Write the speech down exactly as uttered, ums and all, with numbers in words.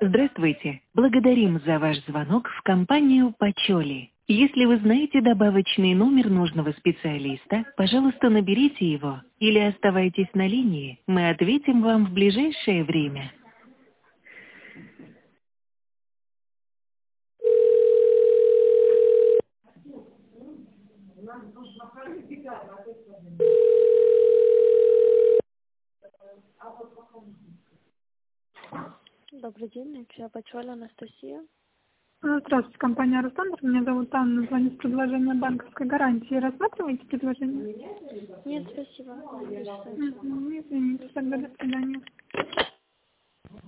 Здравствуйте. Благодарим за ваш звонок в компанию «Почоли». Если вы знаете добавочный номер нужного специалиста, пожалуйста, наберите его или оставайтесь на линии. Мы ответим вам в ближайшее время. Добрый день, я Почоля Анастасия. Здравствуйте, компания «Ростандр». Меня зовут Анна. Звоню с предложением банковской гарантии. Рассматриваете предложение? Нет, спасибо. Мгм, извините, тогда до свидания.